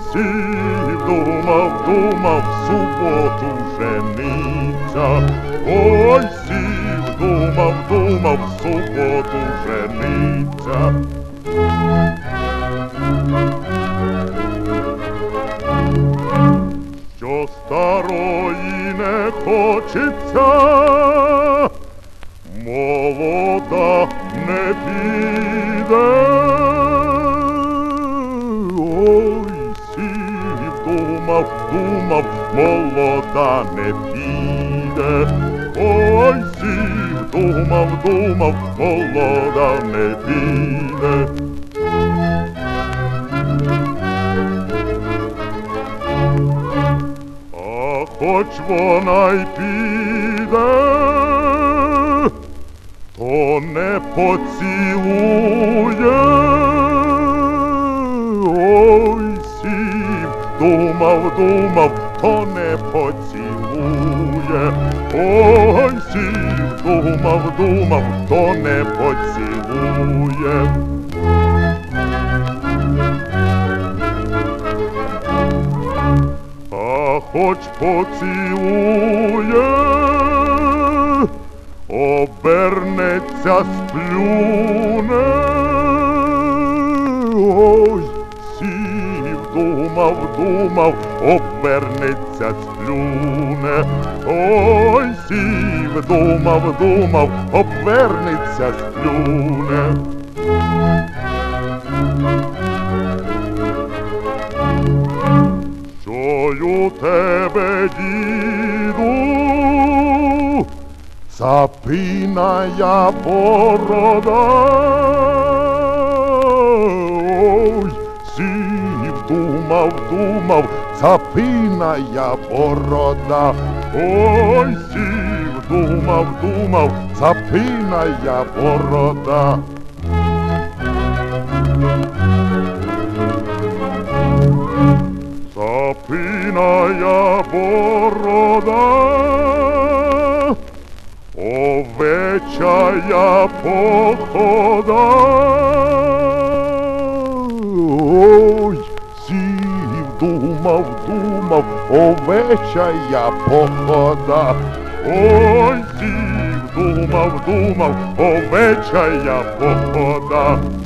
сів, думав, в суботу жениться. Ой, сів, думав, в суботу жениться. Що старої не хочеться, молода не піде. Ой, сів, думав, молода не піде. Ой, сів, думав, молода не піде. А хоч вона й піде, то не поцілує. Ой, сів, думав, то не поцілує. Ой, сів, думав, то не поцілує. А хоч поцілує, обернеться, сплюне. Ой, сів, думав, обернеться, сплюне. Ой, сів, думав, обернеться, сплюне. Чую тебе, діду, цапиная борода. Ой, сів, думав, цапиная борода. Ой, сів, думав, цапиная борода. Цапиная борода, овечая похода. Ой, сів, думав, овечая похода. Ой, сів, думав, овечая похода.